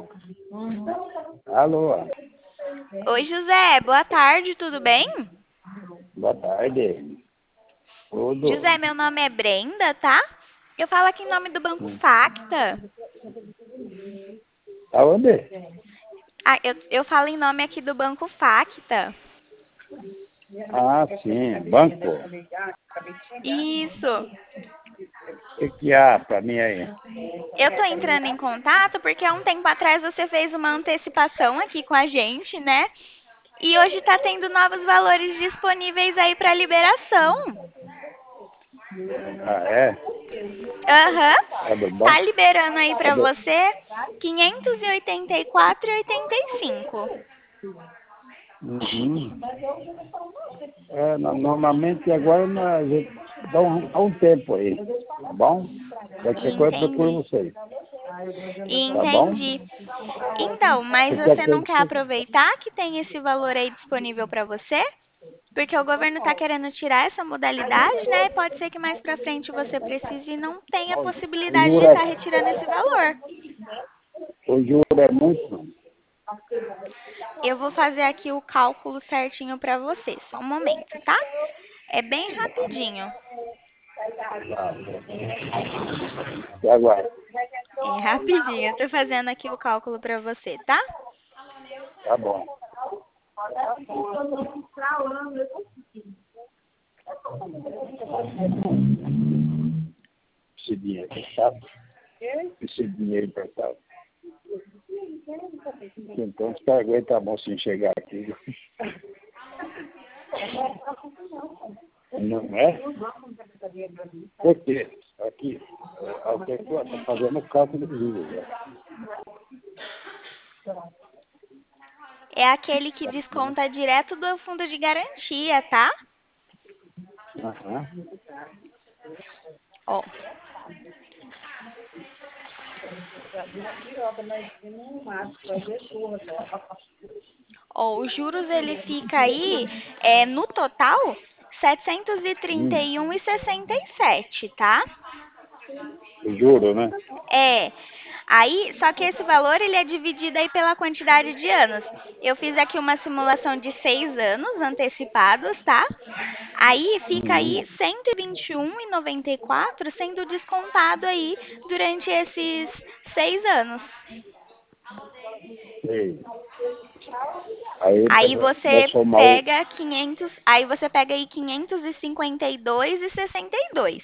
Alô, Oi, José, boa tarde, tudo bem? boa tarde. Tudo? José, meu nome é Brenda, tá? Eu falo aqui em nome do Banco Facta. Aonde? Eu falo em nome aqui do Banco Facta. Ah, sim, banco. Isso. O que há para mim aí? Eu tô entrando em contato porque há um tempo atrás você fez uma antecipação aqui com a gente, né? E hoje tá tendo novos valores disponíveis aí para liberação. Ah, é? Aham. É do Tá banco? liberando aí É para do... você 584,85. Uhum. Normalmente agora a gente dá um tempo aí, tá bom? Qualquer coisa procura Entendi. vocês, tá bom? Entendi. Então, mas Você quer você não que... quer aproveitar que tem esse valor aí disponível para você? Porque o governo está querendo tirar essa modalidade, né? Pode ser que mais para frente você precise e não tenha O possibilidade de juro estar retirando esse valor. é muito. Eu vou fazer aqui o cálculo certinho para você, só um momento, tá? É bem rapidinho. E agora? É rapidinho. Eu tô fazendo aqui o cálculo para você, tá? Tá bom. Esse dinheiro emprestado. Esse dinheiro emprestado. Então, você aguenta a mão sem chegar aqui. Não é? Por quê? Aqui, a pessoa está fazendo cálculo de juros. Né? É aquele que desconta direto do fundo de garantia, tá? Aham. Ó, os juros ele fica aí, no total, 731,67, tá? Juro, né? É. Aí, só que esse valor ele é dividido aí pela quantidade de anos. Eu fiz aqui uma simulação de 6 anos antecipados, tá? Aí fica aí 121,94 sendo descontado aí durante esses 6 anos. Sei. Aí Aí vai você somar o. pega 500, aí você pega aí 552,62.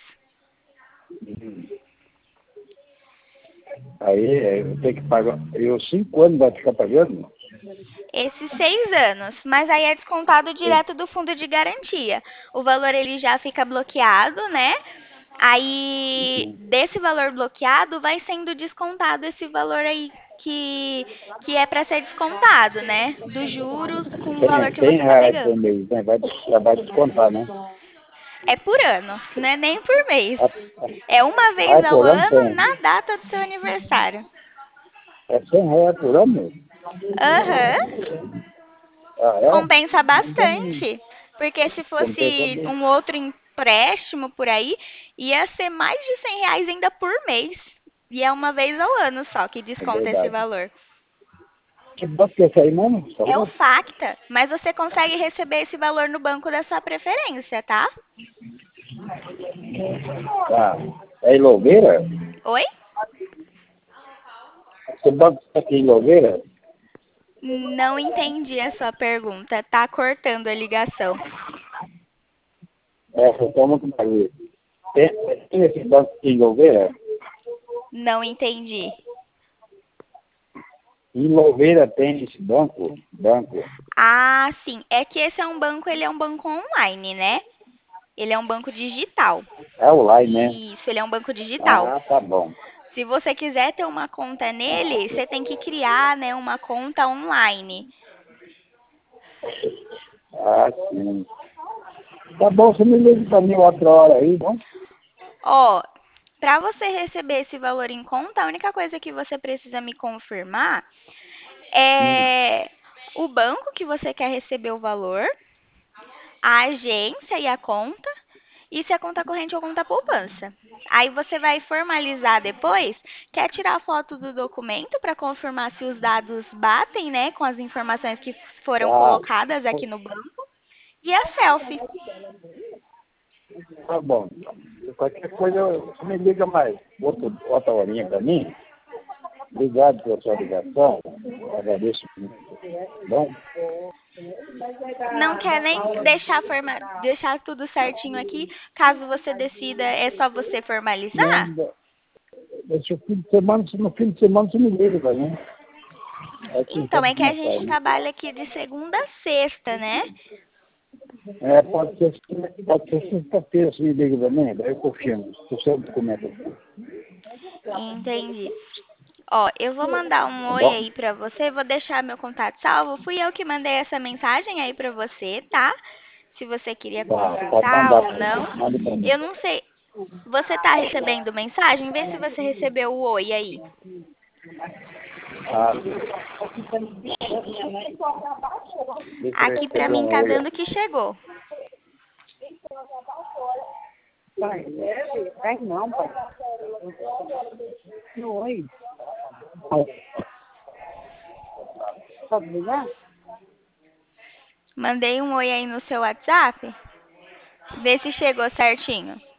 Aí eu tenho que pagar. E os 5 anos vai ficar pagando? Esses 6 anos, mas aí é descontado direto do fundo de garantia. O valor ele já fica bloqueado, né? Aí Uhum. desse valor bloqueado vai sendo descontado esse valor aí que é para ser descontado, né? Dos juros com o valor que Tem você está reais por pegando. mês, né? Já vai descontar, né? É por ano, não é nem por mês. Ah, É uma vez ao por ano ano tem. na data do seu aniversário. É 100 reais por ano? Aham. Ah, é? Compensa Então, bastante. Porque se compensa fosse bem. um outro empréstimo por aí, ia ser mais de 100 reais ainda por mês. E é uma vez ao ano só que É desconta esse verdade. valor. Que banco que é esse aí mesmo? É o Falou? Facta, mas você consegue receber esse valor no banco da sua preferência, tá? Tá. É em Louveira? Oi? Esse banco está aqui em Louveira? Não entendi a sua pergunta. Tá cortando a ligação. É, eu estou muito mais. Tem esse banco aqui em Louveira? Não entendi. Em Louveira tem esse banco? Banco. Ah, sim. É que esse é um banco, ele é um banco online, né? Ele é um banco digital. É online, né? Isso, ele é um banco digital. Ah, tá bom. Se você quiser ter uma conta nele, você tem que criar, né, uma conta online. Ah, sim. Tá bom, você me liga para mim outra hora aí, bom? Ó, para você receber esse valor em conta, a única coisa que você precisa me confirmar Hum. é o banco que você quer receber o valor, a agência e a conta, Isso é conta corrente ou conta poupança. Aí você vai formalizar depois, quer tirar foto do documento para confirmar se os dados batem, né, com as informações que foram Tá, colocadas aqui no banco, e a selfie. tá bom. Qualquer coisa, você me liga mais. Outra horinha para mim. Obrigado pela sua ligação. Agradeço muito. Bom, Não quer nem deixar tudo certinho aqui, caso você decida, é só você formalizar? não, deixa o fim de semana, no fim de semana você me liga para mim. Aqui em Então, Santo é que a gente Natal. trabalha aqui de segunda a sexta, né? Pode ser sexta-feira, você me liga para mim, daí eu confirmo. O seu documento aqui. Entendi. Ó, eu vou mandar um Tá oi bom? aí pra você, vou deixar meu contato salvo. Fui eu que mandei essa mensagem aí pra você, tá? Se você queria Tá, pode consultar mandar ou para mim. não. Mande para mim. Eu não sei. Você tá recebendo mensagem? Vê se você recebeu o oi aí. Ah, deixa eu Aqui pra receber mim um tá olho. dando que chegou. Vai não, pai. Oi. Pode ligar? Mandei um oi aí no seu WhatsApp. Vê se chegou certinho.